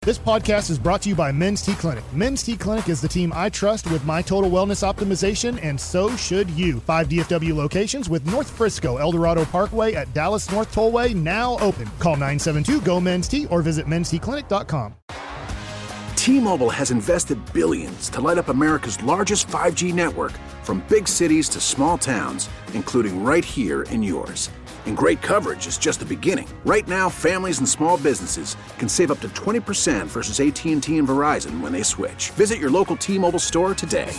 This podcast is brought to you by Men's T Clinic. Men's T Clinic is the team I trust with my total wellness optimization, and so should you. 5 DFW locations with North Frisco, Eldorado Parkway at Dallas North Tollway now open. Call 972-GO-MEN'S-T or visit mensteclinic.com. T-Mobile has invested billions to light up America's largest 5G network, from big cities to small towns, including right here in yours. And great coverage is just the beginning. Right now, families and small businesses can save up to 20% versus AT&T and Verizon when they switch. Visit your local T-Mobile store today.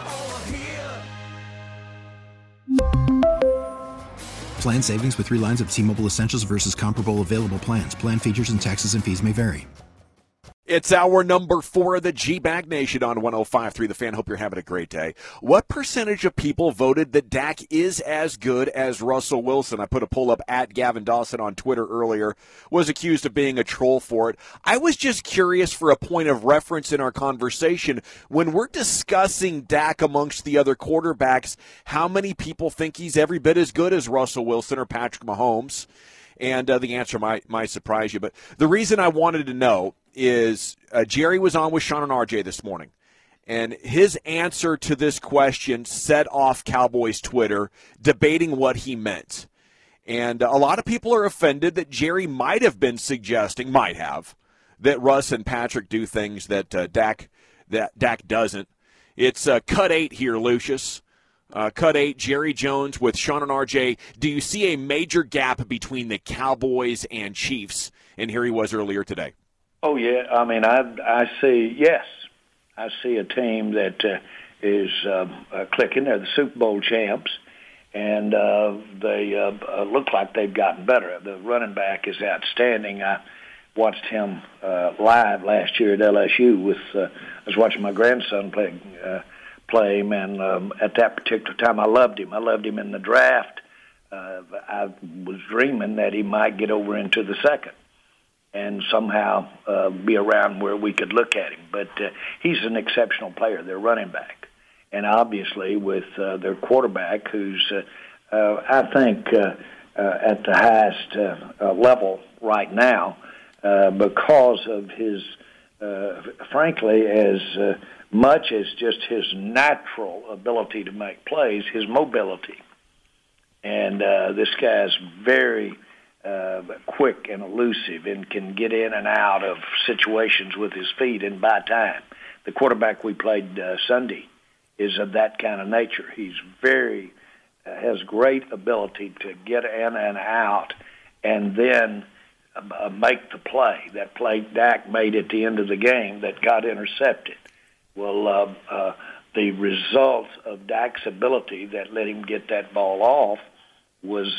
Plan savings with 3 lines of T-Mobile Essentials versus comparable available plans. Plan features and taxes and fees may vary. It's our number 4 of the G-Bag Nation on 105.3 The Fan. Hope you're having a great day. What percentage of people voted that Dak is as good as Russell Wilson? I put a poll up at Gavin Dawson on Twitter earlier, was accused of being a troll for it. I was just curious for a point of reference in our conversation. When we're discussing Dak amongst the other quarterbacks, how many people think he's every bit as good as Russell Wilson or Patrick Mahomes? And the answer might surprise you. But the reason I wanted to know is Jerry was on with Sean and RJ this morning, and his answer to this question set off Cowboys Twitter debating what he meant. And a lot of people are offended that Jerry might have been suggesting, that Russ and Patrick do things that Dak doesn't. It's cut 8 here, Lucius. Cut 8, Jerry Jones with Sean and RJ. Do you see a major gap between the Cowboys and Chiefs? And here he was earlier today. Oh, yeah. I mean, I see, yes. I see a team that is clicking. They're the Super Bowl champs, and they look like they've gotten better. The running back is outstanding. I watched him live last year at LSU. I was watching my grandson play him, and at that particular time, I loved him. I loved him in the draft. I was dreaming that he might get over into the second and somehow be around where we could look at him. But he's an exceptional player, their running back. And obviously with their quarterback, who's, I think, at the highest level right now because of his, frankly, as much as just his natural ability to make plays, his mobility. And this guy's very quick and elusive and can get in and out of situations with his feet and buy time. The quarterback we played Sunday is of that kind of nature. He's very has great ability to get in and out and then make the play. That play Dak made at the end of the game that got intercepted. Well, the result of Dak's ability that let him get that ball off was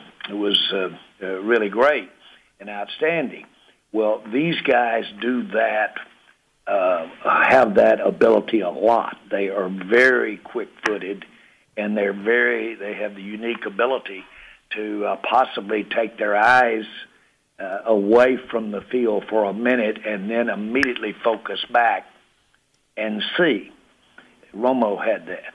really great and outstanding. Well, these guys do that, have that ability a lot. They are very quick-footed, and they have the unique ability to possibly take their eyes away from the field for a minute and then immediately focus back and see. Romo had that.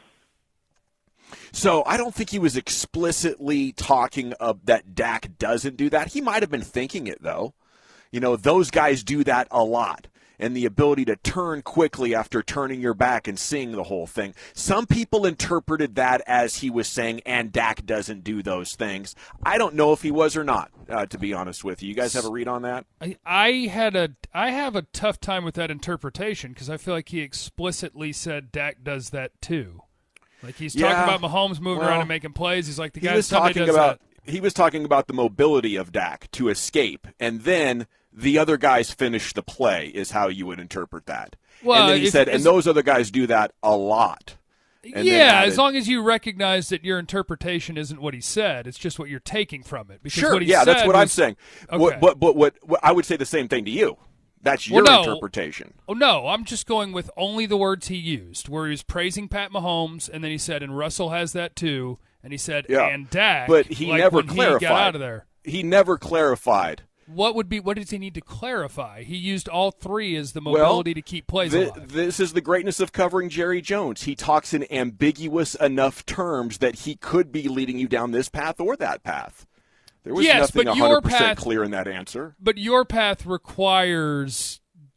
So I don't think he was explicitly talking that Dak doesn't do that. He might have been thinking it, though. You know, those guys do that a lot. And the ability to turn quickly after turning your back and seeing the whole thing. Some people interpreted that as he was saying, and Dak doesn't do those things. I don't know if he was or not, to be honest with you. You guys have a read on that? I have a tough time with that interpretation because I feel like he explicitly said Dak does that too. Like he's talking about Mahomes moving around and making plays. He's like the guy somebody does that. He was talking about the mobility of Dak to escape, and then the other guys finish the play is how you would interpret that. Well, and then he said, and those other guys do that a lot. Yeah, as long as you recognize that your interpretation isn't what he said, it's just what you're taking from it. Because sure, what he yeah, said that's what I'm saying. Okay. What I would say the same thing to you. That's your interpretation. Oh, no, I'm just going with only the words he used, where he was praising Pat Mahomes, and then he said, and Russell has that too, and he said, and Dak. But he never clarified. He got out of there. He never clarified. What does he need to clarify? He used all three as the mobility to keep plays alive. This is the greatness of covering Jerry Jones. He talks in ambiguous enough terms that he could be leading you down this path or that path. There was nothing 100% clear in that answer. But your path requires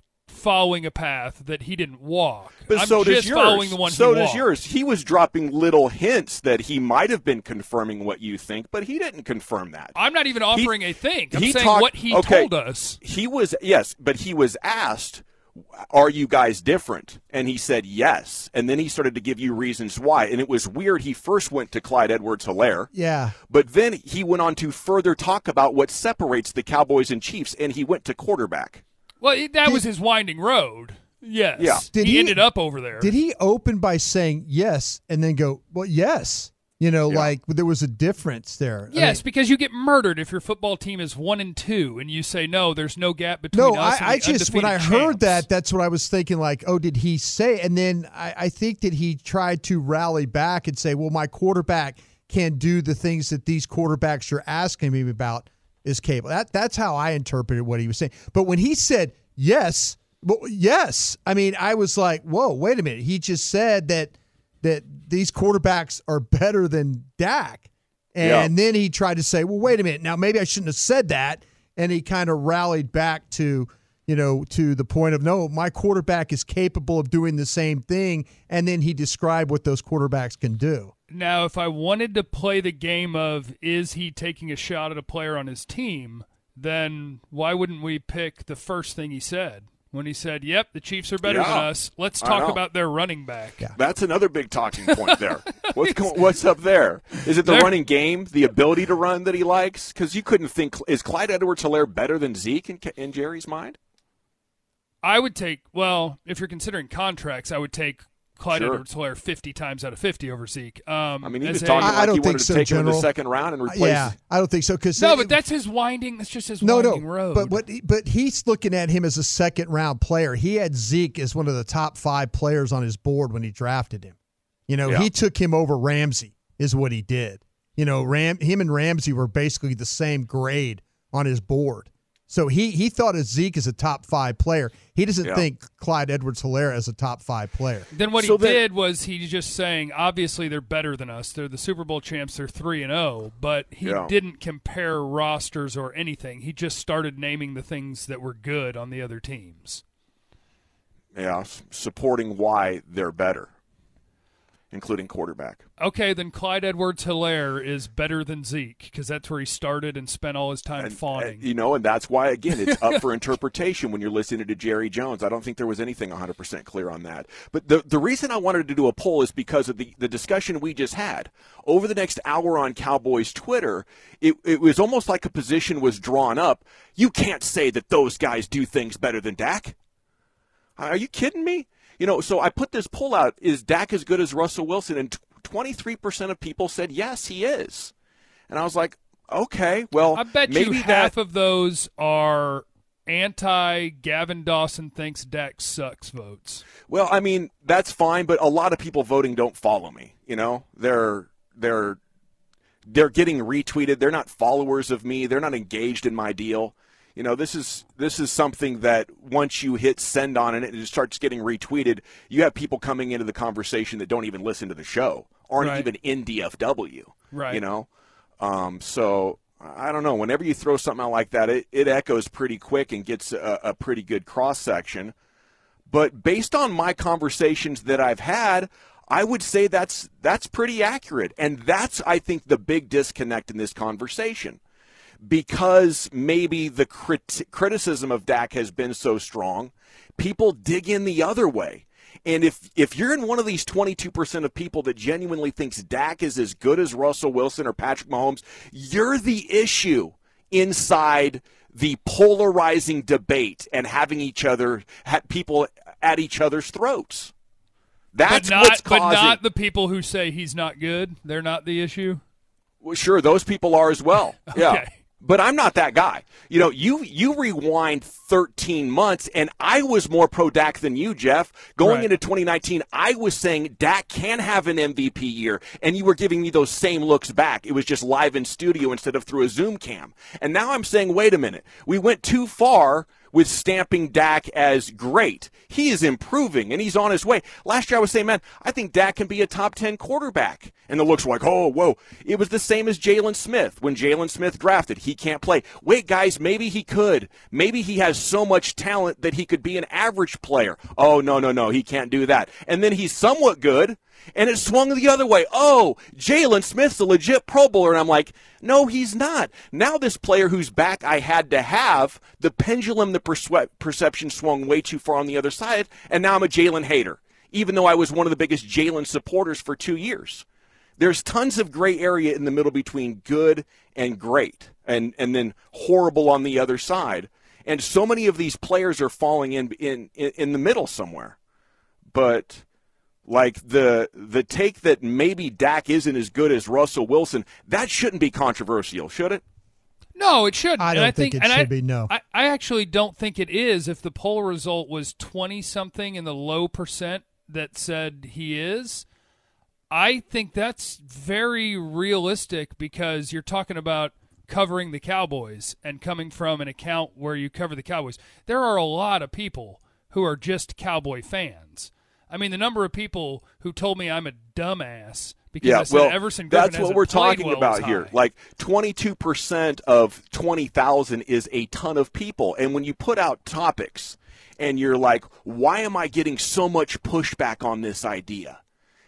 following a path that he didn't walk. But I'm so just does yours. following the one so he does walked. yours. He was dropping little hints that he might have been confirming what you think, but he didn't confirm that. I'm not even offering a think. I'm saying talked, what he told us. He was but he was asked, are you guys different? And he said yes. And then he started to give you reasons why. And it was weird. He first went to Clyde Edwards-Helaire. Yeah. But then he went on to further talk about what separates the Cowboys and Chiefs, and he went to quarterback. Well, that was his winding road. Yes. Yeah. He ended up over there. Did he open by saying yes and then go, well, yes? Like there was a difference there. Yes, because you get murdered if your football team is 1-2 and you say, no, there's no gap between us and the undefeated when I heard champs. that's what I was thinking, like, oh, did he say? And then I think that he tried to rally back and say, well, my quarterback can do the things that these quarterbacks you're asking me about is capable. That's how I interpreted what he was saying. But when he said yes, I mean, I was like, whoa, wait a minute. He just said that these quarterbacks are better than Dak. And then he tried to say, well, wait a minute. Now, maybe I shouldn't have said that. And he kind of rallied back to the point of, no, my quarterback is capable of doing the same thing. And then he described what those quarterbacks can do. Now, if I wanted to play the game of is he taking a shot at a player on his team, then why wouldn't we pick the first thing he said? When he said, yep, the Chiefs are better than us. Let's talk about their running back. Yeah. That's another big talking point there. What's up there? Is it the running game, the ability to run that he likes? Because you couldn't think, is Clyde Edwards-Helaire better than Zeke in Jerry's mind? I would take, well, if you're considering contracts, I would take Clyde Edwards-Helaire 50 times out of 50 over Zeke. I mean, he was talking like he wanted to take him in the second round and replace. Yeah, I don't think so. But that's his winding. That's just his winding road. But he's looking at him as a second round player. He had Zeke as one of the top 5 players on his board when he drafted him. He took him over Ramsey is what he did. Him and Ramsey were basically the same grade on his board. So he thought of Zeke as a top 5 player. He doesn't think Clyde Edwards-Helaire as a top 5 player. Then what he did was he's just saying, obviously they're better than us. They're the Super Bowl champs. They're 3-0. But he didn't compare rosters or anything. He just started naming the things that were good on the other teams. Yeah, supporting why they're better, including quarterback. Okay, then Clyde Edwards-Helaire is better than Zeke because that's where he started and spent all his time fawning. And that's why, again, it's up for interpretation when you're listening to Jerry Jones. I don't think there was anything 100% clear on that. But the reason I wanted to do a poll is because of the discussion we just had. Over the next hour on Cowboys Twitter, it was almost like a position was drawn up. You can't say that those guys do things better than Dak. Are you kidding me? So I put this poll out, is Dak as good as Russell Wilson? And 23% of people said, yes, he is. And I was like, okay, well, I bet maybe you half of those are anti-Gavin Dawson thinks Dak sucks votes. Well, I mean, that's fine, but a lot of people voting don't follow me. They're getting retweeted. They're not followers of me. They're not engaged in my deal. This is something that once you hit send on it and it starts getting retweeted, you have people coming into the conversation that don't even listen to the show, aren't even in DFW. Right. So I don't know. Whenever you throw something out like that, it echoes pretty quick and gets a pretty good cross section. But based on my conversations that I've had, I would say that's pretty accurate, and that's, I think, the big disconnect in this conversation. Because maybe the criticism of Dak has been so strong, people dig in the other way. And if you're in one of these 22% of people that genuinely thinks Dak is as good as Russell Wilson or Patrick Mahomes, you're the issue inside the polarizing debate and having people at each other's throats. That's what's causing. But not the people who say he's not good. They're not the issue. Well, sure, those people are as well. Okay. Yeah. But I'm not that guy. You rewind 13 months, and I was more pro Dak than you, Jeff. Going into 2019, I was saying Dak can have an MVP year, and you were giving me those same looks back. It was just live in studio instead of through a Zoom cam. And now I'm saying, wait a minute. We went too far with stamping Dak as great. He is improving, and he's on his way. Last year I was saying, man, I think Dak can be a top 10 quarterback. And the looks were like, oh, whoa. It was the same as Jalen Smith. When Jalen Smith drafted, he can't play. Wait, guys, maybe he could. Maybe he has so much talent that he could be an average player. Oh, no, he can't do that. And then he's somewhat good, and it swung the other way. Oh, Jalen Smith's a legit Pro Bowler. And I'm like, no, he's not. Now this player whose back I had to have, the pendulum, the perception swung way too far on the other side, and now I'm a Jalen hater, even though I was one of the biggest Jalen supporters for 2 years. There's tons of gray area in the middle between good and great, and then horrible on the other side. And so many of these players are falling in the middle somewhere. But like the take that maybe Dak isn't as good as Russell Wilson, that shouldn't be controversial, should it? No, it shouldn't. I don't think it should be, no. I actually don't think it is. If the poll result was 20-something in the low percent that said he is, I think that's very realistic because you're talking about covering the Cowboys and coming from an account where you cover the Cowboys. There are a lot of people who are just Cowboy fans. I mean, the number of people who told me I'm a dumbass because I said Everson Griffin that's what we're talking about here. Like 22% of 20,000 is a ton of people. And when you put out topics and you're like, why am I getting so much pushback on this idea?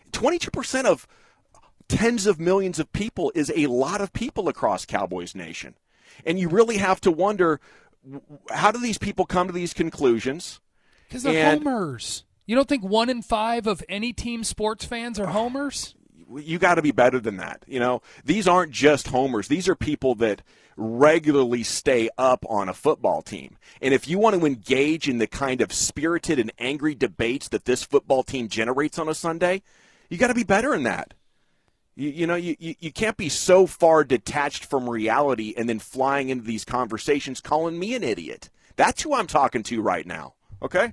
22% of tens of millions of people is a lot of people across Cowboys Nation. And you really have to wonder, how do these people come to these conclusions? Because they're homers. You don't think 1 in 5 of any team sports fans are homers? You got to be better than that. You know, these aren't just homers. These are people that regularly stay up on a football team. And if you want to engage in the kind of spirited and angry debates that this football team generates on a Sunday, you got to be better than that. You can't be so far detached from reality and then flying into these conversations calling me an idiot. That's who I'm talking to right now, okay?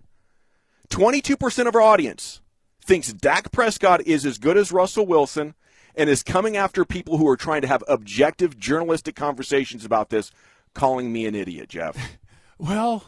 22% of our audience thinks Dak Prescott is as good as Russell Wilson and is coming after people who are trying to have objective journalistic conversations about this, calling me an idiot, Jeff. Well,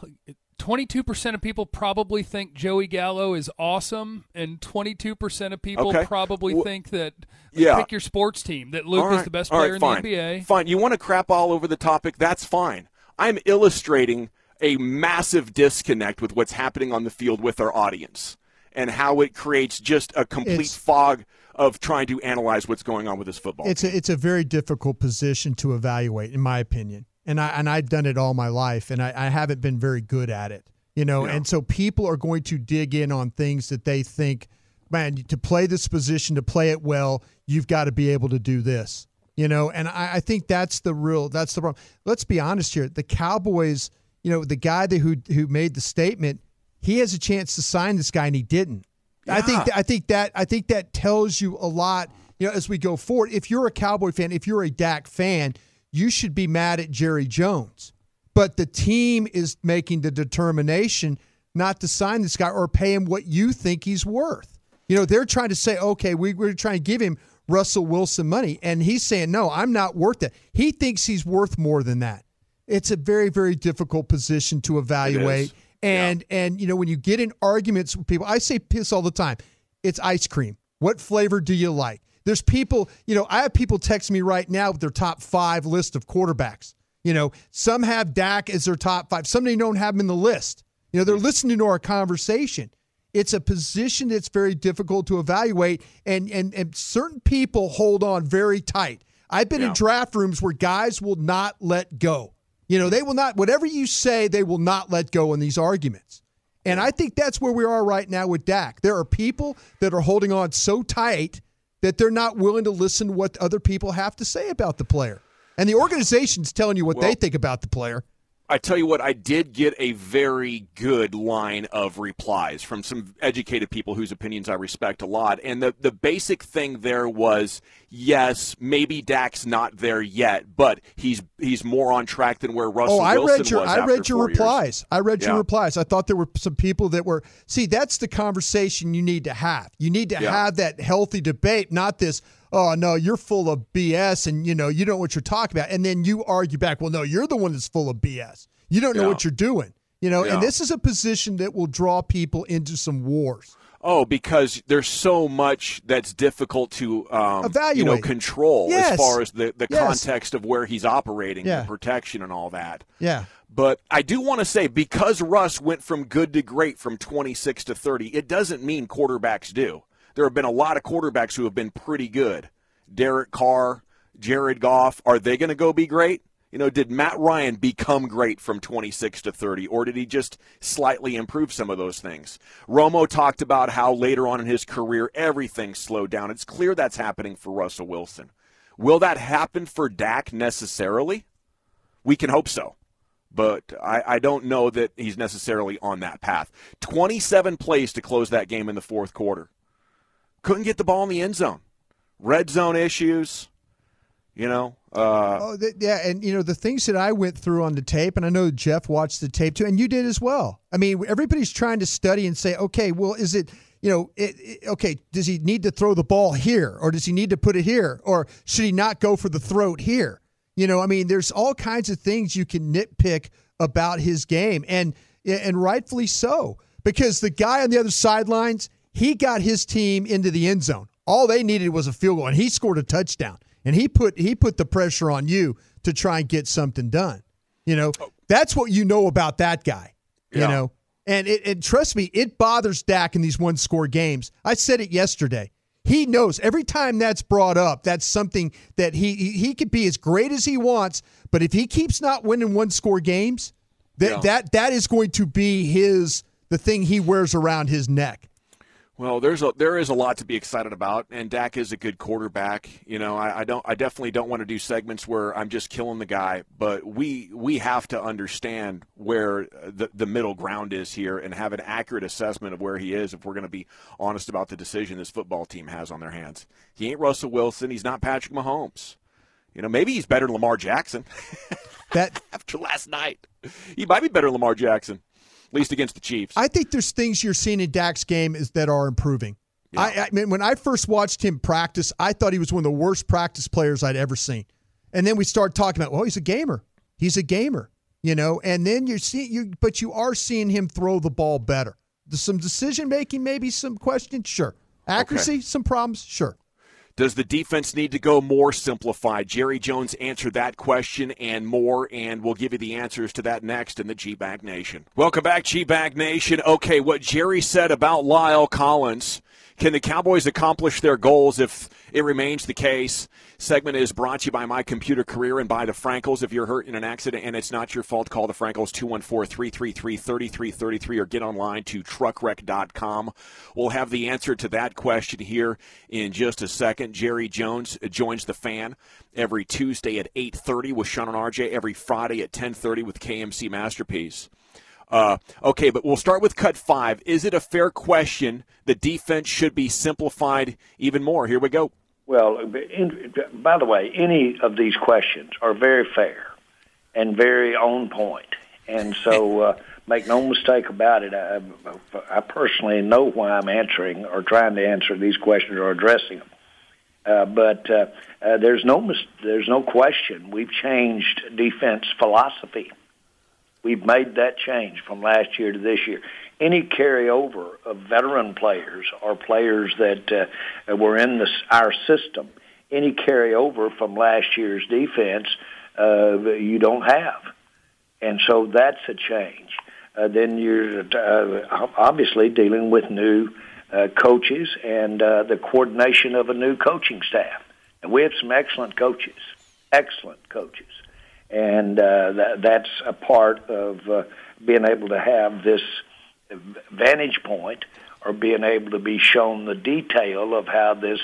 22% of people probably think Joey Gallo is awesome, and 22% of people probably think that pick your sports team, that Luke is the best player in the NBA. Fine. You want to crap all over the topic? That's fine. I'm illustrating a massive disconnect with what's happening on the field with our audience and how it creates just a complete fog of trying to analyze what's going on with this football team. It's a very difficult position to evaluate, in my opinion. And I've done it all my life, and I haven't been very good at it. And so people are going to dig in on things that they think, man, to play this position, to play it well, you've got to be able to do this. And I think that's the problem. Let's be honest here. The Cowboys, the guy who made the statement, he has a chance to sign this guy and he didn't. Yeah. I think that tells you a lot, as we go forward. If you're a Cowboy fan, if you're a Dak fan, you should be mad at Jerry Jones. But the team is making the determination not to sign this guy or pay him what you think he's worth. They're trying to say, okay, we're trying to give him Russell Wilson money. And he's saying, no, I'm not worth it. He thinks he's worth more than that. It's a very, very difficult position to evaluate. And when you get in arguments with people, I say this all the time. It's ice cream. What flavor do you like? There's people, I have people text me right now with their top 5 list of quarterbacks. Some have Dak as their top 5. Some they don't have him in the list. They're listening to our conversation. It's a position that's very difficult to evaluate, and certain people hold on very tight. I've been in draft rooms where guys will not let go. They will not, whatever you say, they will not let go in these arguments. And I think that's where we are right now with Dak. There are people that are holding on so tight that they're not willing to listen to what other people have to say about the player. And the organization's telling you what they think about the player. I tell you what, I did get a very good line of replies from some educated people whose opinions I respect a lot. And the basic thing there was, yes, maybe Dak's not there yet, but he's more on track than where Russell Wilson was. I read your replies. I read your replies. I thought there were some people that were – see, that's the conversation you need to have. You need to have that healthy debate, not this – oh, no, you're full of BS and, you don't know what you're talking about. And then you argue back, well, no, you're the one that's full of BS. You don't know what you're doing. And this is a position that will draw people into some wars. Oh, because there's so much that's difficult to evaluate, control as far as the context of where he's operating, the protection and all that. Yeah. But I do want to say, because Russ went from good to great from 26 to 30, it doesn't mean quarterbacks do. There have been a lot of quarterbacks who have been pretty good. Derek Carr, Jared Goff, are they going to go be great? Did Matt Ryan become great from 26 to 30, or did he just slightly improve some of those things? Romo talked about how later on in his career everything slowed down. It's clear that's happening for Russell Wilson. Will that happen for Dak necessarily? We can hope so, but I don't know that he's necessarily on that path. 27 plays to close that game in the fourth quarter. Couldn't get the ball in the end zone. Red zone issues, and the things that I went through on the tape, and I know Jeff watched the tape too, and you did as well. I mean, everybody's trying to study and say, okay, well, is it, does he need to throw the ball here, or does he need to put it here, or should he not go for the throat here? There's all kinds of things you can nitpick about his game, and rightfully so, because the guy on the other sidelines, he got his team into the end zone. All they needed was a field goal, and he scored a touchdown. And he put the pressure on you to try and get something done. That's what you know about that guy. And trust me, it bothers Dak in these one-score games. I said it yesterday. He knows every time that's brought up, that's something that he could be as great as he wants, but if he keeps not winning one-score games, that is going to be the thing he wears around his neck. Well, there is a lot to be excited about, and Dak is a good quarterback. I definitely don't want to do segments where I'm just killing the guy, but we have to understand where the middle ground is here and have an accurate assessment of where he is if we're going to be honest about the decision this football team has on their hands. He ain't Russell Wilson. He's not Patrick Mahomes. Maybe he's better than Lamar Jackson. That after last night, he might be better than Lamar Jackson. At least against the Chiefs. I think there's things you're seeing in Dak's game that are improving. Yeah. I mean, when I first watched him practice, I thought he was one of the worst practice players I'd ever seen. And then we started talking about, he's a gamer. He's a gamer, And then but you are seeing him throw the ball better. Some decision making, maybe some questions, sure. Accuracy, some problems, sure. Does the defense need to go more simplified? Jerry Jones answered that question and more, and we'll give you the answers to that next in the G-Bag Nation. Welcome back, G-Bag Nation. Okay, what Jerry said about La'el Collins. Can the Cowboys accomplish their goals if it remains the case? Segment is brought to you by My Computer Career and by the Frankels. If you're hurt in an accident and it's not your fault, call the Frankels 214-333-3333 or get online to truckwreck.com. We'll have the answer to that question here in just a second. Jerry Jones joins the Fan every Tuesday at 8:30 with Sean and RJ, every Friday at 10:30 with KMC Masterpiece. Okay, but we'll start with cut 5. Is it a fair question the defense should be simplified even more? Here we go. Well, by the way, any of these questions are very fair and very on point. And so make no mistake about it, I personally know why I'm answering or trying to answer these questions or addressing them. But there's no question we've changed defense philosophy. We've made that change from last year to this year. Any carryover of veteran players or players that were in our system, any carryover from last year's defense, you don't have. And so that's a change. Then you're obviously dealing with new coaches and the coordination of a new coaching staff. And we have some excellent coaches. And that's a part of being able to have this vantage point or being able to be shown the detail of how this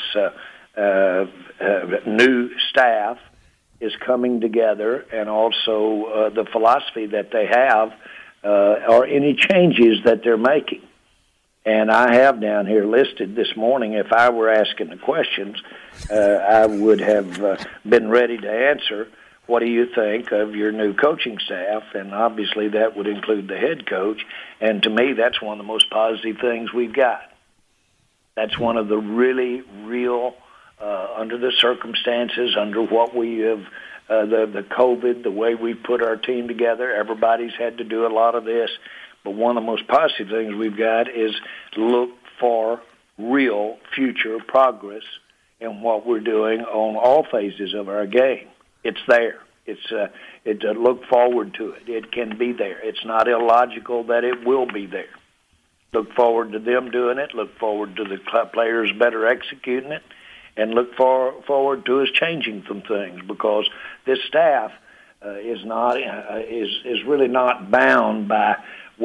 new staff is coming together and also the philosophy that they have or any changes that they're making. And I have down here listed this morning, if I were asking the questions, I would have been ready to answer. What do you think of your new coaching staff? And obviously that would include the head coach. And to me, that's one of the most positive things we've got. That's one of the really real, under the circumstances, under what we have the COVID, the way we put our team together. Everybody's had to do a lot of this. But one of the most positive things we've got is look for real future progress in what we're doing on all phases of our game. It's there. It's look forward to it. It can be there. It's not illogical that it will be there. Look forward to them doing it. Look forward to the players better executing it, and look forward to us changing some things, because this staff is really not bound by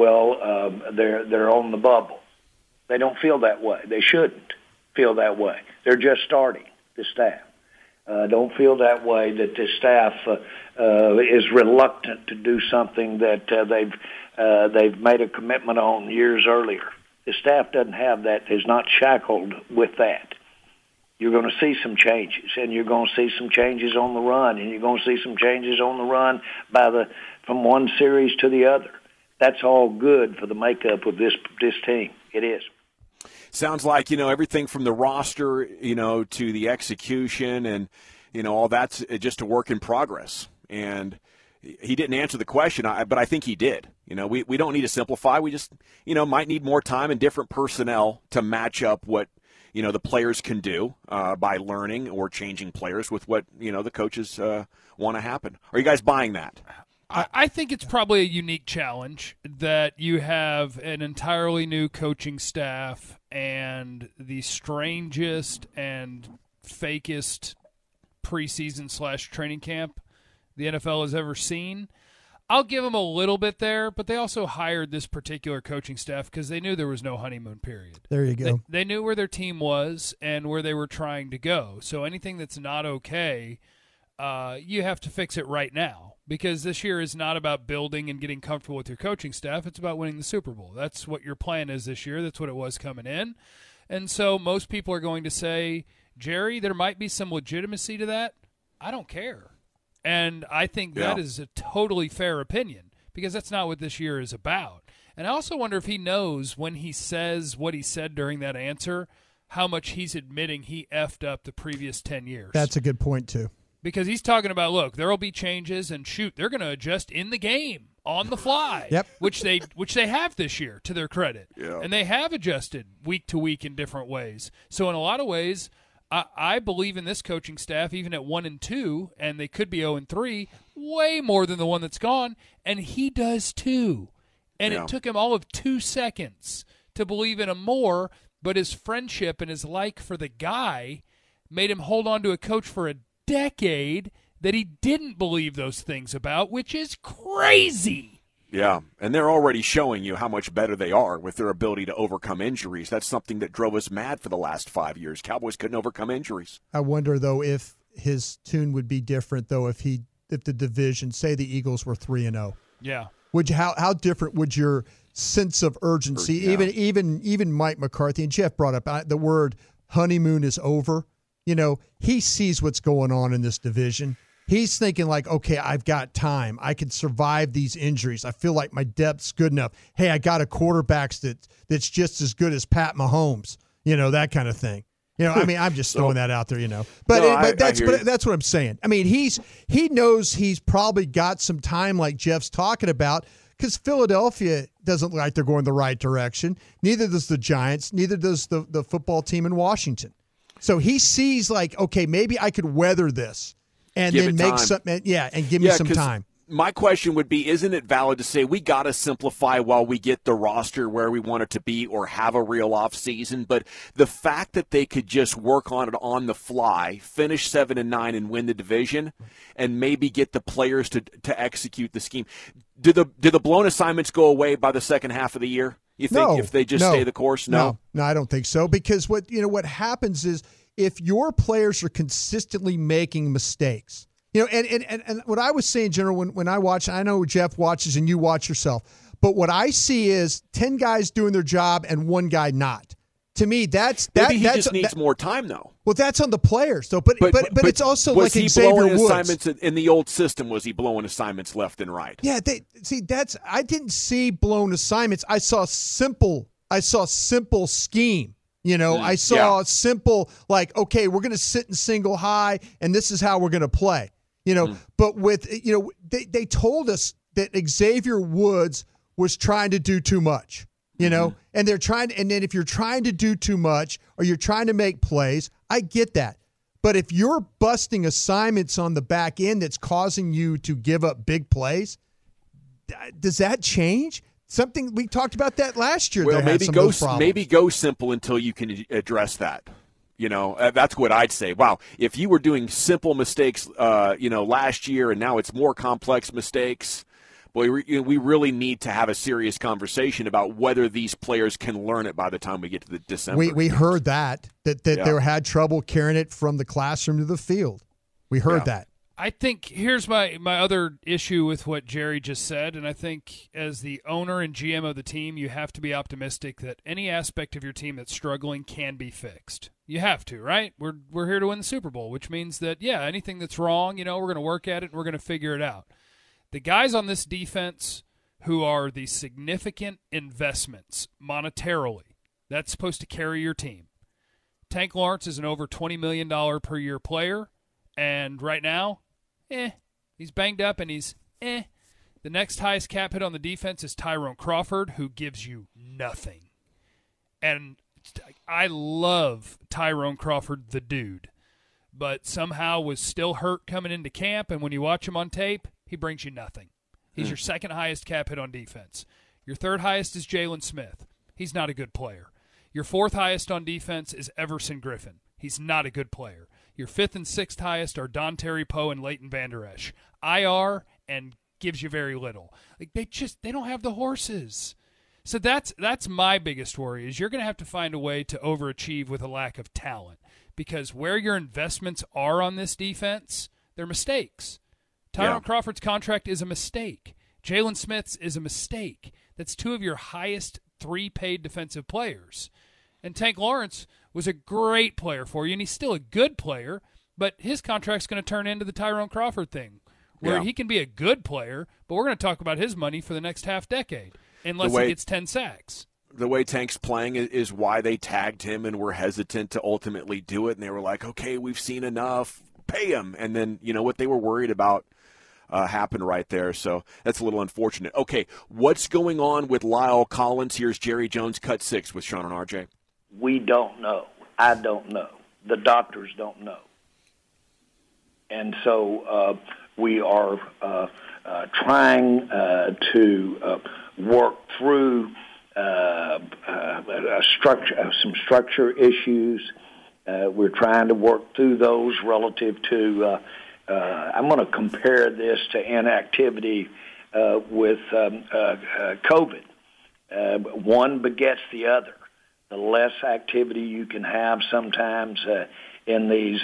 they're on the bubble. They don't feel that way. They shouldn't feel that way. They're just starting. The staff don't feel that way. That the staff is reluctant to do something that they've made a commitment on years earlier. The staff doesn't have that. Is not shackled with that. You're going to see some changes, and you're going to see some changes on the run, and you're going to see some changes on the run from one series to the other. That's all good for the makeup of this team. It is. Sounds like, everything from the roster, to the execution and, all that's just a work in progress. And he didn't answer the question, but I think he did. We don't need to simplify. We just, might need more time and different personnel to match up what, the players can do by learning or changing players with what, the coaches want to happen. Are you guys buying that? I think it's probably a unique challenge that you have an entirely new coaching staff and the strangest and fakest preseason / training camp the NFL has ever seen. I'll give them a little bit there, but they also hired this particular coaching staff because they knew there was no honeymoon period. There you go. They knew where their team was and where they were trying to go. So anything that's not okay, you have to fix it right now. Because this year is not about building and getting comfortable with your coaching staff. It's about winning the Super Bowl. That's what your plan is this year. That's what it was coming in. And so most people are going to say, Jerry, there might be some legitimacy to that. I don't care. And I think that is a totally fair opinion, because that's not what this year is about. And I also wonder if he knows when he says what he said during that answer, how much he's admitting he effed up the previous 10 years. That's a good point, too. Because he's talking about, look, there will be changes, and shoot, they're going to adjust in the game on the fly, yep. which they have this year, to their credit. Yeah. And they have adjusted week to week in different ways. So in a lot of ways, I believe in this coaching staff, even at 1-2, and they could be 0-3, way more than the one that's gone, and he does too. And it took him all of 2 seconds to believe in him more, but his friendship and his like for the guy made him hold on to a coach for a decade that he didn't believe those things about, which is crazy. Yeah, and they're already showing you how much better they are with their ability to overcome injuries. That's something that drove us mad for the last 5 years. Cowboys couldn't overcome injuries. I wonder, though, if his tune would be different, though, if the division, say the Eagles were 3-0. Yeah. How different would your sense of urgency, even Mike McCarthy, and Jeff brought up the word honeymoon is over. He sees what's going on in this division. He's thinking like, okay, I've got time. I can survive these injuries. I feel like my depth's good enough. Hey, I got a quarterback that's just as good as Pat Mahomes, that kind of thing. I'm just throwing that out there, But that's what I'm saying. I mean, he knows he's probably got some time like Jeff's talking about, because Philadelphia doesn't look like they're going the right direction. Neither does the Giants. Neither does the football team in Washington. So he sees like, okay, maybe I could weather this and then make something, and give me some time. My question would be, isn't it valid to say we got to simplify while we get the roster where we want it to be or have a real off season? But the fact that they could just work on it on the fly, finish 7-9 and win the division, and maybe get the players to execute the scheme. Do the blown assignments go away by the second half of the year? You think if they just stay the course? No, I don't think so, because what happens is if your players are consistently making mistakes, and what I was saying, General, when I watch, I know Jeff watches and you watch yourself, but what I see is 10 guys doing their job and one guy not. To me, maybe he just needs more time, though. Well, that's on the players, though. But it's also like Xavier Woods. Was he blowing assignments in the old system? Was he blowing assignments left and right? Yeah, I didn't see blown assignments. I saw simple scheme. I saw simple, like, okay, we're going to sit in single high, and this is how we're going to play. But with, they told us that Xavier Woods was trying to do too much, and they're trying, and then if you're trying to do too much or you're trying to make plays, I get that. But if you're busting assignments on the back end that's causing you to give up big plays, does that change? Something we talked about that last year. Well, maybe go simple until you can address that. That's what I'd say. Wow, if you were doing simple mistakes, last year, and now it's more complex mistakes, boy, we really need to have a serious conversation about whether these players can learn it by the time we get to the December. We heard that they had trouble carrying it from the classroom to the field. We heard that. I think here's my other issue with what Jerry just said, and I think as the owner and GM of the team, you have to be optimistic that any aspect of your team that's struggling can be fixed. You have to, right? We're here to win the Super Bowl, which means that, anything that's wrong, we're going to work at it and we're going to figure it out. The guys on this defense who are the significant investments monetarily, that's supposed to carry your team. Tank Lawrence is an over $20 million per year player, and right now, he's banged up and he's The next highest cap hit on the defense is Tyrone Crawford, who gives you nothing. And I love Tyrone Crawford, the dude, but somehow was still hurt coming into camp, and when you watch him on tape, he brings you nothing. He's your second highest cap hit on defense. Your third highest is Jalen Smith. He's not a good player. Your fourth highest on defense is Everson Griffin. He's not a good player. Your fifth and sixth highest are Don Terry Poe and Leighton Vander Esch. IR and gives you very little. Like they don't have the horses. So that's my biggest worry is you're going to have to find a way to overachieve with a lack of talent, because where your investments are on this defense, they're mistakes. Tyrone Crawford's contract is a mistake. Jalen Smith's is a mistake. That's two of your highest three paid defensive players. And Tank Lawrence was a great player for you, and he's still a good player, but his contract's going to turn into the Tyrone Crawford thing, where he can be a good player, but we're going to talk about his money for the next half decade, unless he gets 10 sacks. The way Tank's playing is why they tagged him and were hesitant to ultimately do it, and they were like, okay, we've seen enough, pay him. And then, what they were worried about happened right there, so that's a little unfortunate. Okay, what's going on with Lyle Collins? Here's Jerry Jones, Cut 6 with Sean and RJ. We don't know. I don't know. The doctors don't know. And so we are trying to work through some structure issues. We're trying to work through those relative to I'm going to compare this to inactivity with COVID. One begets the other. The less activity you can have sometimes in these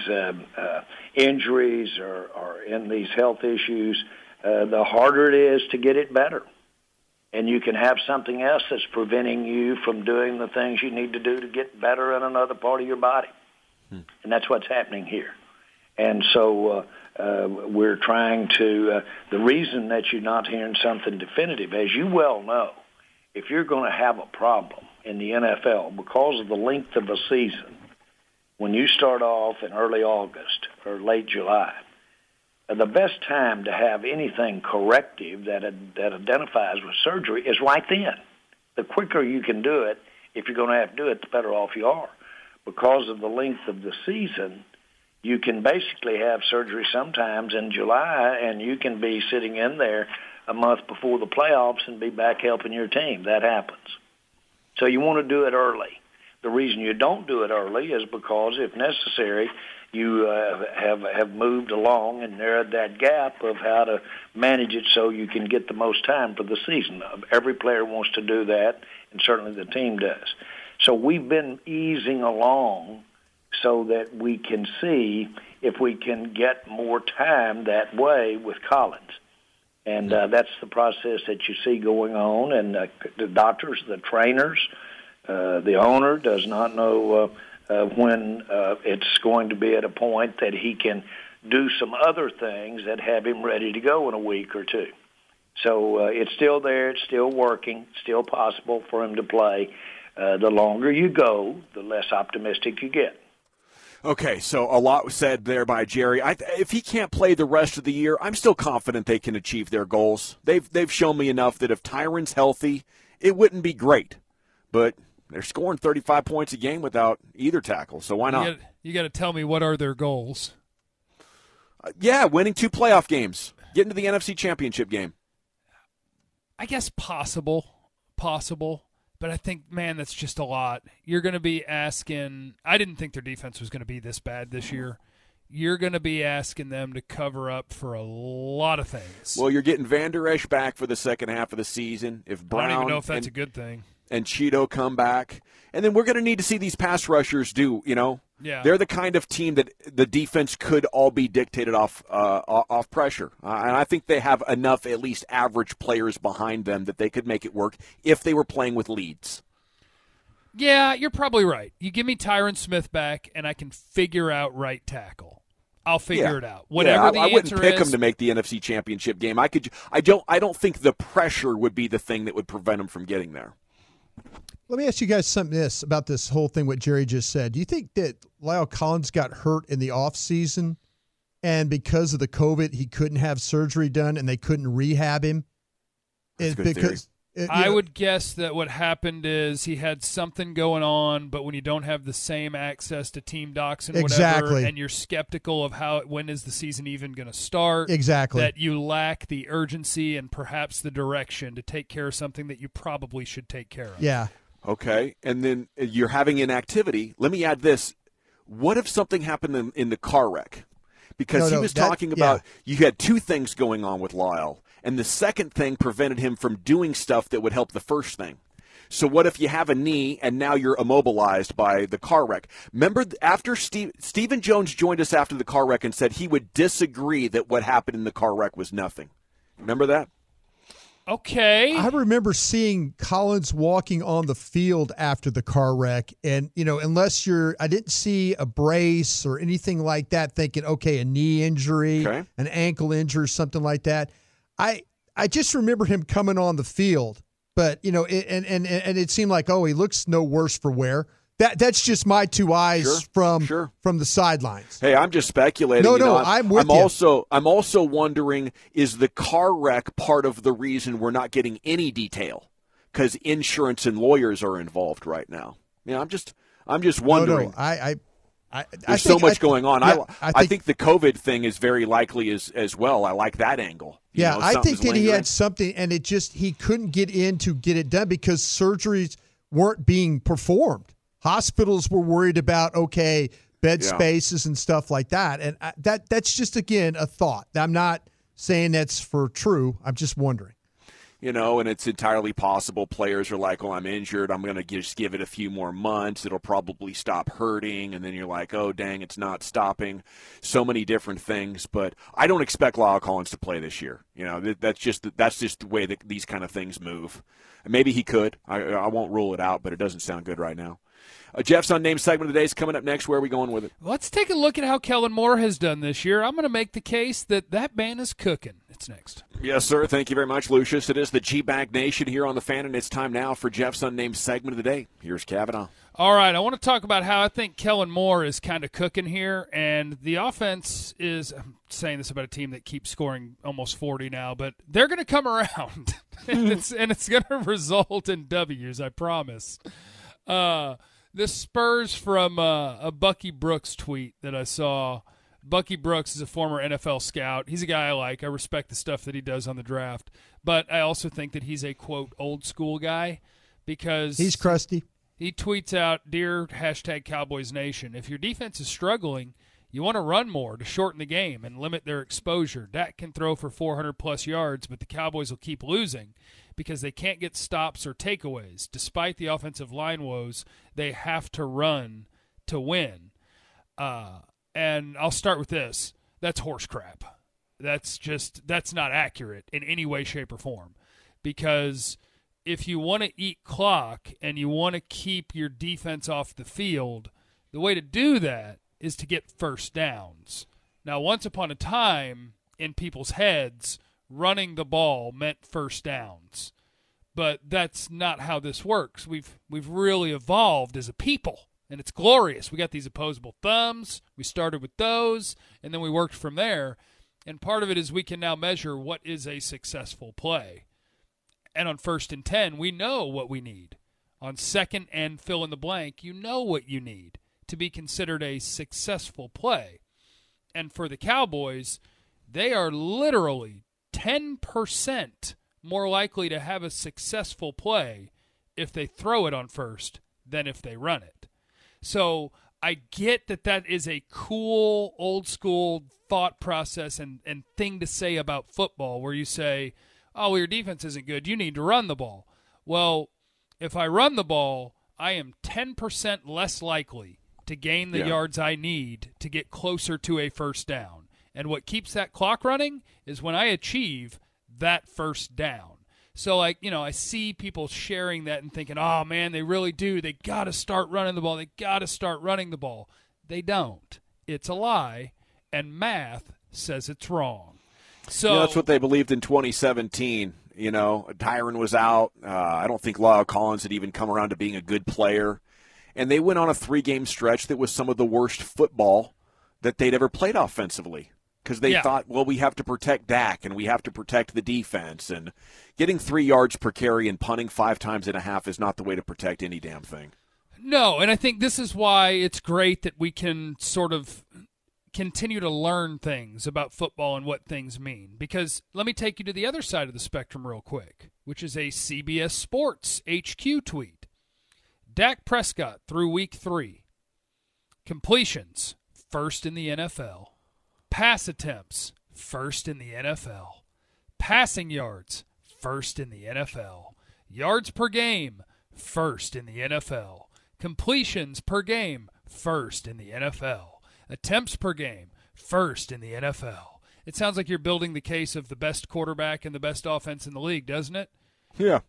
injuries or in these health issues, the harder it is to get it better. And you can have something else that's preventing you from doing the things you need to do to get better in another part of your body. And that's what's happening here. And so we're trying to the reason that you're not hearing something definitive, as you well know, if you're going to have a problem in the NFL because of the length of a season, when you start off in early August or late July, the best time to have anything corrective that identifies with surgery is right then. The quicker you can do it, if you're going to have to do it, the better off you are. Because of the length of the season, you can basically have surgery sometimes in July, and you can be sitting in there a month before the playoffs and be back helping your team. That happens. So you want to do it early. The reason you don't do it early is because, if necessary, you have moved along and narrowed that gap of how to manage it so you can get the most time for the season. Every player wants to do that, and certainly the team does. So we've been easing along so that we can see if we can get more time that way with Collins. And that's the process that you see going on. And the doctors, the trainers, the owner does not know when it's going to be at a point that he can do some other things that have him ready to go in a week or two. So it's still there. It's still working. Still possible for him to play. The longer you go, the less optimistic you get. Okay, so a lot was said there by Jerry. If he can't play the rest of the year, I'm still confident they can achieve their goals. They've shown me enough that if Tyron's healthy, it wouldn't be great. But they're scoring 35 points a game without either tackle, so why not? You got to tell me, what are their goals? Winning 2 playoff games. Getting to the NFC Championship game. I guess possible. But I think, man, that's just a lot. You're going to be asking – I didn't think their defense was going to be this bad this year. You're going to be asking them to cover up for a lot of things. Well, you're getting Van Der Esch back for the second half of the season. If Brown I don't even know if that's a good thing. And Cheeto come back. And then we're going to need to see these pass rushers do, Yeah. They're the kind of team that the defense could all be dictated off pressure. And I think they have enough at least average players behind them that they could make it work if they were playing with leads. Yeah, you're probably right. You give me Tyron Smith back, and I can figure out right tackle. I'll figure it out. Whatever the answer is. I wouldn't pick them to make the NFC Championship game. I don't think the pressure would be the thing that would prevent them from getting there. Let me ask you guys something about this whole thing, what Jerry just said. Do you think that Lyle Collins got hurt in the offseason, and because of the COVID, he couldn't have surgery done and they couldn't rehab him? That's a good theory. I would guess that what happened is he had something going on, but when you don't have the same access to team docs and whatever, and you're skeptical of when is the season even going to start, that you lack the urgency and perhaps the direction to take care of something that you probably should take care of. Yeah. Okay, and then you're having inactivity. Let me add this. What if something happened in the car wreck? Because he was talking about you had 2 things going on with Lyle, and the second thing prevented him from doing stuff that would help the first thing. So what if you have a knee and now you're immobilized by the car wreck? Remember, after Stephen Jones joined us after the car wreck and said he would disagree that what happened in the car wreck was nothing. Remember that? Okay. I remember seeing Collins walking on the field after the car wreck, and I didn't see a brace or anything like that, thinking, okay, a knee injury, an ankle injury, something like that. I just remember him coming on the field, but and it seemed like, he looks no worse for wear. That's just my 2 eyes from the sidelines. Hey, I'm just speculating. No, I'm with you. I'm also wondering, is the car wreck part of the reason we're not getting any detail? Because insurance and lawyers are involved right now. I'm just wondering. There's so much going on. I think the COVID thing is very likely as well. I like that angle. I think that he had something, and he couldn't get in to get it done because surgeries weren't being performed. Hospitals were worried about, bed spaces and stuff like that. And that's just, again, a thought. I'm not saying that's for true. I'm just wondering. And it's entirely possible players are like, I'm injured. I'm going to just give it a few more months. It'll probably stop hurting. And then you're like, oh, dang, it's not stopping. So many different things. But I don't expect Lyle Collins to play this year. That's just the way that these kind of things move. Maybe he could. I won't rule it out, but it doesn't sound good right now. Jeff's Unnamed segment of the day is coming up next. Where are we going with it? Let's take a look at how Kellen Moore has done this year. I'm going to make the case that man is cooking. It's next. Yes, sir. Thank you very much, Lucius. It is the G-Bag Nation here on the Fan, and it's time now for Jeff's Unnamed segment of the day. Here's Kavanaugh. All right, I want to talk about how I think Kellen Moore is kind of cooking here, and the offense is – I'm saying this about a team that keeps scoring almost 40 now, but they're going to come around, and it's going to result in W's, I promise. This spurs from a Bucky Brooks tweet that I saw. Bucky Brooks is a former NFL scout. He's a guy I like. I respect the stuff that he does on the draft. But I also think that he's a, quote, old school guy because he's crusty. He tweets out, "Dear #CowboysNation, if your defense is struggling, you want to run more to shorten the game and limit their exposure. Dak can throw for 400-plus yards, but the Cowboys will keep losing because they can't get stops or takeaways. Despite the offensive line woes, they have to run to win." And I'll start with this. That's horse crap. That's not accurate in any way, shape, or form. Because if you want to eat clock and you want to keep your defense off the field, the way to do that is to get first downs. Now, once upon a time, in people's heads, running the ball meant first downs. But that's not how this works. We've really evolved as a people And it's glorious. We got these opposable thumbs. We started with those, and then we worked from there. And part of it is we can now measure what is a successful play. And on 1st and 10, we know what we need. On 2nd and fill in the blank, you know what you need to be considered a successful play. And for the Cowboys, they are literally 10% more likely to have a successful play if they throw it on 1st than if they run it. So I get that is a cool, old-school thought process and thing to say about football where you say, oh, well, your defense isn't good, you need to run the ball. Well, if I run the ball, I am 10% less likely to gain the yards I need to get closer to a first down. And what keeps that clock running is when I achieve that first down. So, I see people sharing that and thinking, oh, man, they really do. They got to start running the ball. They got to start running the ball. They don't. It's a lie, and math says it's wrong. So that's what they believed in 2017. Tyron was out. I don't think Lyle Collins had even come around to being a good player. And they went on a 3-game stretch that was some of the worst football that they'd ever played offensively. Because they thought, well, we have to protect Dak and we have to protect the defense. And getting 3 yards per carry and punting 5 times and a half is not the way to protect any damn thing. No, and I think this is why it's great that we can sort of continue to learn things about football and what things mean. Because let me take you to the other side of the spectrum real quick, which is a CBS Sports HQ tweet. Dak Prescott through week 3. Completions, 1st in the NFL. Pass attempts, 1st in the NFL. Passing yards, 1st in the NFL. Yards per game, 1st in the NFL. Completions per game, 1st in the NFL. Attempts per game, 1st in the NFL. It sounds like you're building the case of the best quarterback and the best offense in the league, doesn't it? Yeah.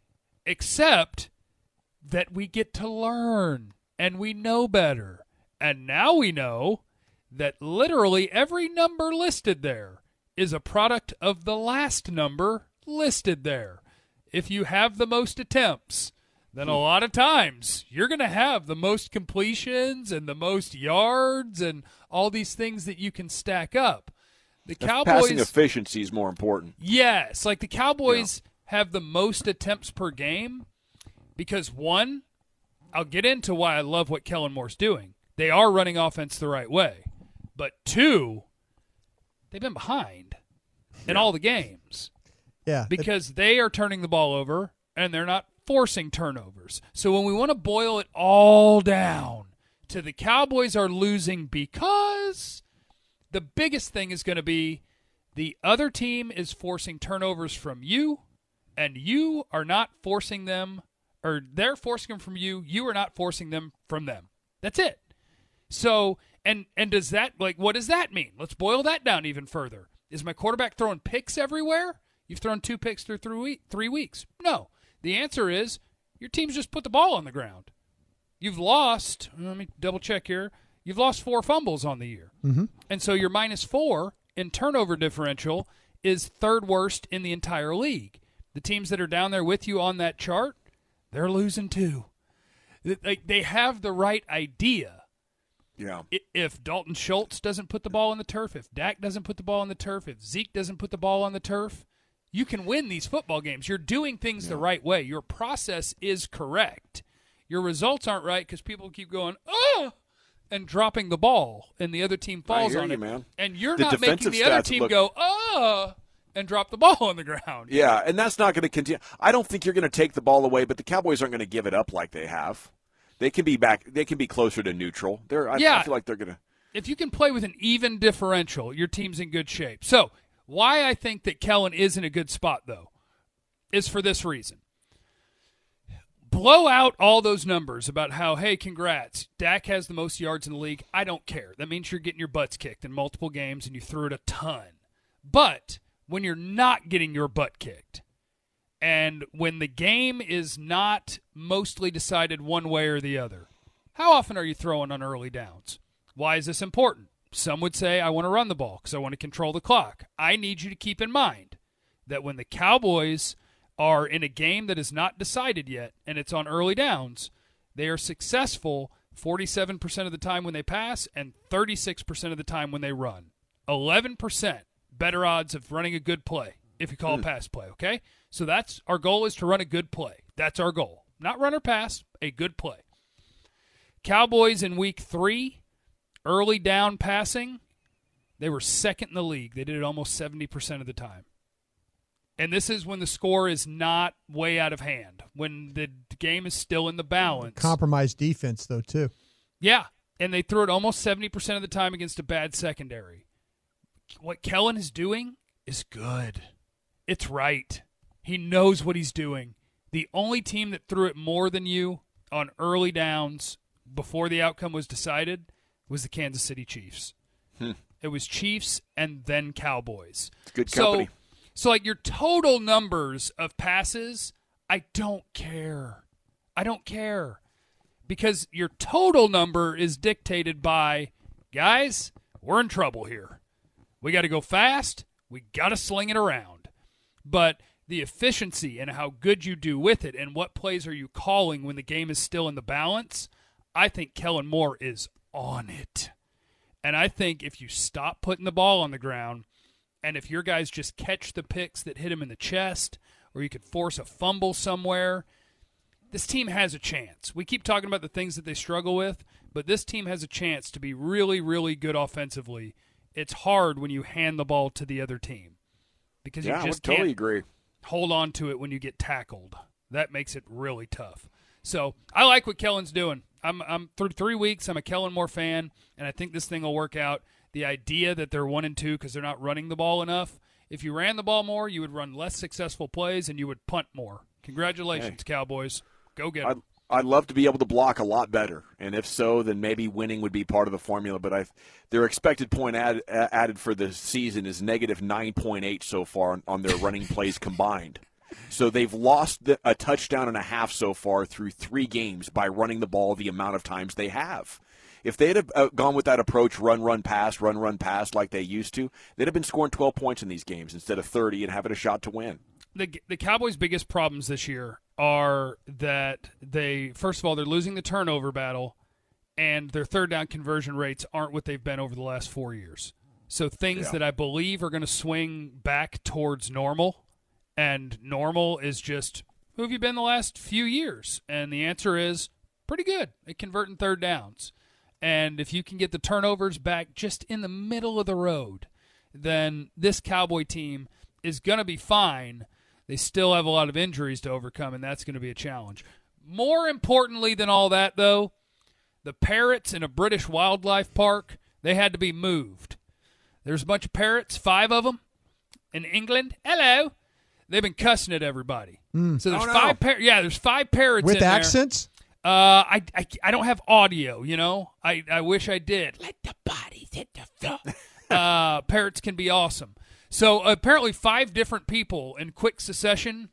Except that we get to learn, and we know better. And now we know that literally every number listed there is a product of the last number listed there. If you have the most attempts, then a lot of times you're going to have the most completions and the most yards and all these things that you can stack up. The Cowboys, passing efficiency is more important. Yes, like the Cowboys have the most attempts per game because, one, I'll get into why I love what Kellen Moore's doing. They are running offense the right way. But 2, they've been behind in all the games. Yeah. Because they are turning the ball over and they're not forcing turnovers. So when we want to boil it all down to the Cowboys are losing because the biggest thing is going to be the other team is forcing turnovers from you and you are not forcing them, or they're forcing them from you. You are not forcing them from them. That's it. So, and does that, what does that mean? Let's boil that down even further. Is my quarterback throwing picks everywhere? You've thrown 2 picks through 3 weeks. No. The answer is your team's just put the ball on the ground. You've lost, let me double check here, you've lost 4 fumbles on the year. Mm-hmm. And so your -4 in turnover differential is 3rd worst in the entire league. The teams that are down there with you on that chart, they're losing too. They have the right idea. Yeah. If Dalton Schultz doesn't put the ball on the turf, if Dak doesn't put the ball on the turf, if Zeke doesn't put the ball on the turf, you can win these football games. You're doing things the right way. Your process is correct. Your results aren't right because people keep going, oh, and dropping the ball, and the other team falls on it. Man. And you're not making the other team go, oh, and drop the ball on the ground. Yeah, and that's not going to continue. I don't think you're going to take the ball away, but the Cowboys aren't going to give it up like they have. They can be back. They can be closer to neutral. I feel like they're going to. If you can play with an even differential, your team's in good shape. So why I think that Kellen is in a good spot, though, is for this reason. Blow out all those numbers about how, hey, congrats, Dak has the most yards in the league. I don't care. That means you're getting your butts kicked in multiple games and you threw it a ton. But when you're not getting your butt kicked, and when the game is not mostly decided one way or the other, how often are you throwing on early downs? Why is this important? Some would say, I want to run the ball because I want to control the clock. I need you to keep in mind that when the Cowboys are in a game that is not decided yet and it's on early downs, they are successful 47% of the time when they pass and 36% of the time when they run. 11% better odds of running a good play if you call a pass play, okay? So that's our goal, is to run a good play. That's our goal. Not run or pass, a good play. Cowboys in week 3, early down passing, they were second in the league. They did it almost 70% of the time. And this is when the score is not way out of hand, when the game is still in the balance. Compromised defense, though, too. Yeah, and they threw it almost 70% of the time against a bad secondary. What Kellen is doing is good. It's right. He knows what he's doing. The only team that threw it more than you on early downs before the outcome was decided was the Kansas City Chiefs. It was Chiefs and then Cowboys. It's good company. So like your total numbers of passes, I don't care. I don't care. Because your total number is dictated by, guys, we're in trouble here. We got to go fast. We got to sling it around. But the efficiency and how good you do with it and what plays are you calling when the game is still in the balance, I think Kellen Moore is on it. And I think if you stop putting the ball on the ground, and if your guys just catch the picks that hit him in the chest, or you could force a fumble somewhere, this team has a chance. We keep talking about the things that they struggle with, but this team has a chance to be really, really good offensively. It's hard when you hand the ball to the other team because you just can't totally agree. Hold on to it when you get tackled. That makes it really tough. So I like what Kellen's doing. I'm through 3 weeks. I'm a Kellen Moore fan, and I think this thing will work out. The idea that they're 1-2 because they're not running the ball enough. If you ran the ball more, you would run less successful plays and you would punt more. Congratulations, Cowboys. Go get them. I'd love to be able to block a lot better, and if so, then maybe winning would be part of the formula. But their expected point added for the season is negative 9.8 so far on their running plays combined. So they've lost a touchdown and a half so far through 3 games by running the ball the amount of times they have. If they'd have gone with that approach, run, pass, pass like they used to, they'd have been scoring 12 points in these games instead of 30 and having a shot to win. The Cowboys' biggest problems this year are that first of all, they're losing the turnover battle, and their third down conversion rates aren't what they've been over the last 4 years. So things that I believe are going to swing back towards normal, and normal is just, who have you been the last few years? And the answer is pretty good at converting third downs. And if you can get the turnovers back just in the middle of the road, then this Cowboy team is going to be fine. They still have a lot of injuries to overcome, and that's going to be a challenge. More importantly than all that, though, the parrots in a British wildlife park, they had to be moved. There's a bunch of parrots, 5 of them, in England. Hello. They've been cussing at everybody. So there's 5 parrots. Yeah, there's 5 parrots with in there. accents? I don't have audio, you know. I wish I did. Let the bodies hit the floor. Parrots can be awesome. So apparently 5 different people in quick succession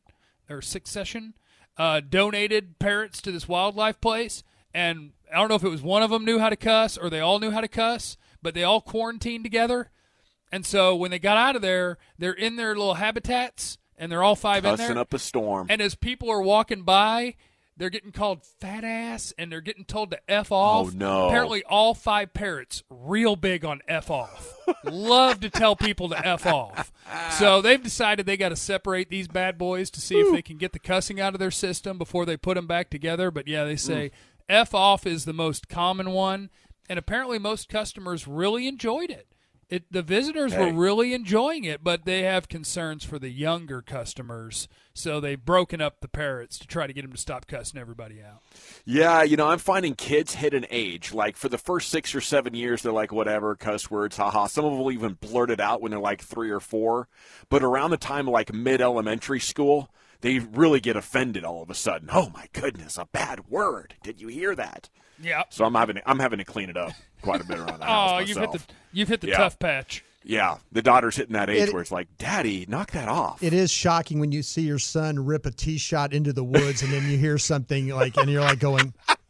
donated parrots to this wildlife place. And I don't know if it was one of them knew how to cuss or they all knew how to cuss, but they all quarantined together. And so when they got out of there, they're in their little habitats, and they're all 5 in there. Cussing up a storm. And as people are walking by, they're getting called fat ass, and they're getting told to F off. Oh, no. Apparently all 5 parrots, real big on F off. Love to tell people to F off. So they've decided they got to separate these bad boys to see if they can get the cussing out of their system before they put them back together. But, yeah, they say F off is the most common one, and apparently most customers really enjoyed it. The visitors were really enjoying it, but they have concerns for the younger customers, so they've broken up the parrots to try to get them to stop cussing everybody out. Yeah, I'm finding kids hit an age. Like, for the first 6 or 7 years, they're like, whatever, cuss words, haha. Some of them will even blurt it out when they're like 3 or 4. But around the time of, like, mid-elementary school, they really get offended all of a sudden. Oh, my goodness, a bad word. Did you hear that? Yeah. So I'm having to clean it up quite a bit around the house myself. You've hit the tough patch. Yeah, the daughter's hitting that age where it's like, Daddy, knock that off. It is shocking when you see your son rip a tee shot into the woods, and then you hear something like, and you're like going,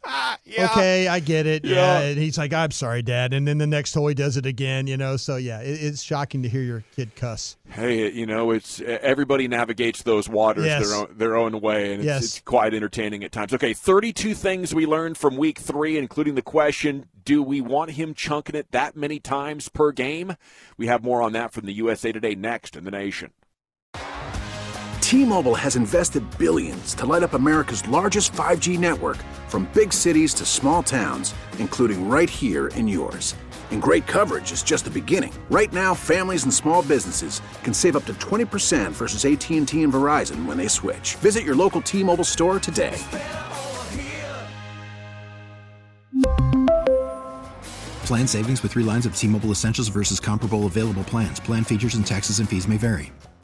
okay, I get it. Yeah. And he's like, I'm sorry, Dad. And then the next hole he does it again, So, yeah, it's shocking to hear your kid cuss. Hey, it's everybody navigates those waters their own way, and it's quite entertaining at times. Okay, 32 things we learned from week 3, including the question, do we want him chunking it that many times per game? We have more on that from the USA Today next in the Nation. T-Mobile has invested billions to light up America's largest 5G network, from big cities to small towns, including right here in yours. And great coverage is just the beginning. Right now, families and small businesses can save up to 20% versus AT&T and Verizon when they switch. Visit your local T-Mobile store today. Plan savings with 3 lines of T-Mobile Essentials versus comparable available plans. Plan features and taxes and fees may vary.